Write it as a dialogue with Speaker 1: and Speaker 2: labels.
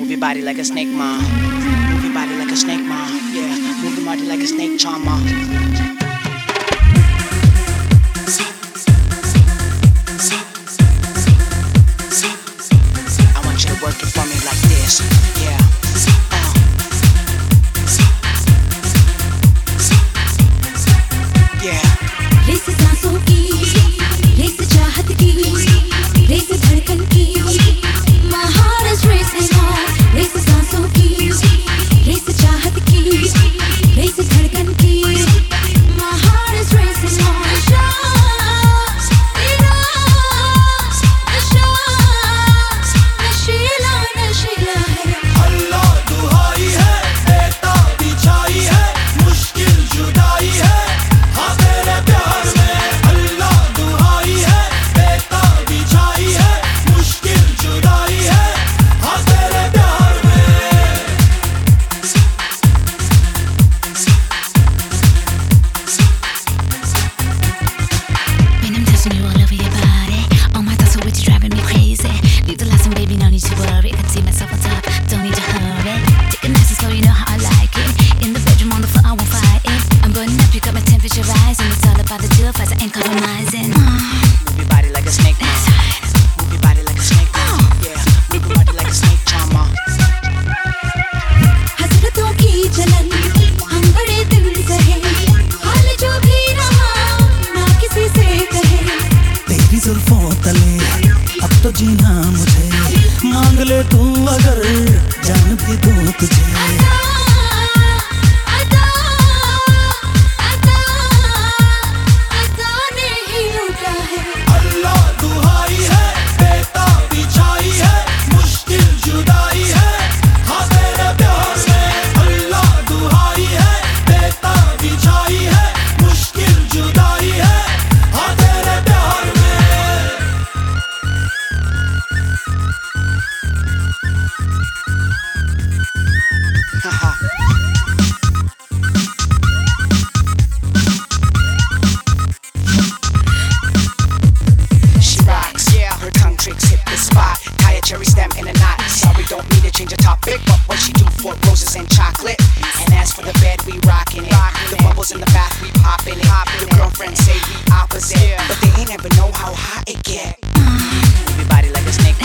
Speaker 1: Move your body like a snake, ma. Move your body like a snake, ma. Yeah, move your body like a snake, charmer. I want you to work it for me like this, yeah.
Speaker 2: Race सांसों की, race चाहत की, race धड़कन की, my heart is racing on. Race सांसों की, race चाहत की, रेस धड़कन की, my heart is racing on. नशीला नशीला है.
Speaker 3: अल्लाह दुहाई है, बेता बिछाई है, मुश्किल जुदाई है. हाँ तेरे प्यार में अल्लाह दुहाई है, बेता बिछाई है, मुश्किल जुदाई है. हाँ तेरे प्यार में.
Speaker 2: When I'm touching you all over your body, all my thoughts are with you, driving me crazy. Leave the lights on, baby, no need to worry. I can see myself on top, don't need to hurry. Take it nice and slow, you know how I like it. In the bedroom, on the floor, I won't fight it. I'm burning up, you got my temperature rising. It's all about the deal, fast, I ain't compromising.
Speaker 1: Move your body like a snake, ma.
Speaker 2: That's right.
Speaker 1: Move your body like a snake, ma. Yeah, move your body like a snake, charmer.
Speaker 2: हसरतों की जलन हम बड़े दिन सहे, हाल जो भी रहा ना किसी से कहे.
Speaker 3: तेरी जुल्फों तले अब तो जीना मुझे, मांग ले तू अगर जान भी दूं तुझे.
Speaker 2: अदा अदा अदा अदा ने ही लूटा है.
Speaker 3: अल्लाह दुहाई है, बेता बिछाई है, मुश्किल जुदाई है. हाँ तेरे प्यार में अल्लाह दुहाई है, बेता बिछाई है, मुश्किल जुदाई है. हाँ तेरे प्यार में.
Speaker 1: She rocks, yeah. Her tongue tricks hit the spot. Tie a cherry stem in a knot. Sorry, don't need to change the topic, but what she do for roses and chocolate. And as for the bed, we rockin' it. The bubbles in the bath, we poppin' it. Your girlfriends say we opposite, but they ain't ever know how hot it get. Move your body like a snake,